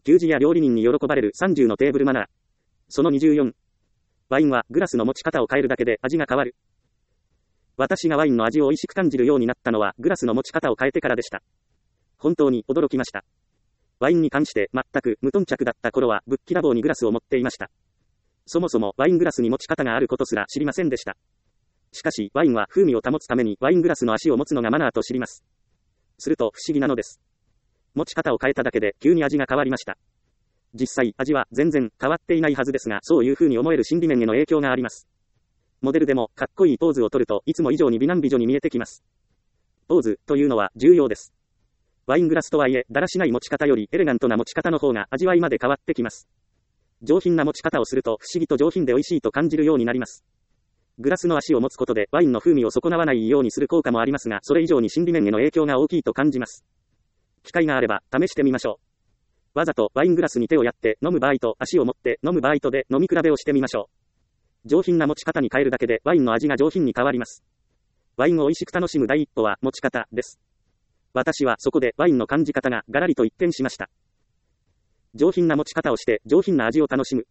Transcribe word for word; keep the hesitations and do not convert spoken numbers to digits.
給仕や料理人に喜ばれるさんじゅうのテーブルマナー。そのにじゅうよん。ワインはグラスの持ち方を変えるだけで味が変わる。私がワインの味を美味しく感じるようになったのはグラスの持ち方を変えてからでした。本当に驚きました。ワインに関して全く無頓着だった頃はぶっきらぼうにグラスを持っていました。そもそもワイングラスに持ち方があることすら知りませんでした。しかしワインは風味を保つためにワイングラスの足を持つのがマナーと知ります。すると不思議なのです。持ち方を変えただけで急に味が変わりました。実際味は全然変わっていないはずですが、そういう風に思える心理面への影響があります。モデルでもかっこいいポーズを取るといつも以上に美男美女に見えてきます。ポーズというのは重要です。ワイングラスとはいえだらしない持ち方よりエレガントな持ち方の方が味わいまで変わってきます。上品な持ち方をすると不思議と上品で美味しいと感じるようになります。グラスの足を持つことでワインの風味を損なわないようにする効果もありますが、それ以上に心理面への影響が大きいと感じます。機会があれば試してみましょう。わざとワイングラスに手をやって飲む場合と足を持って飲む場合とで飲み比べをしてみましょう。上品な持ち方に変えるだけでワインの味が上品に変わります。ワインを美味しく楽しむ第一歩は持ち方です。私はそこでワインの感じ方がガラリと一変しました。上品な持ち方をして上品な味を楽しむ。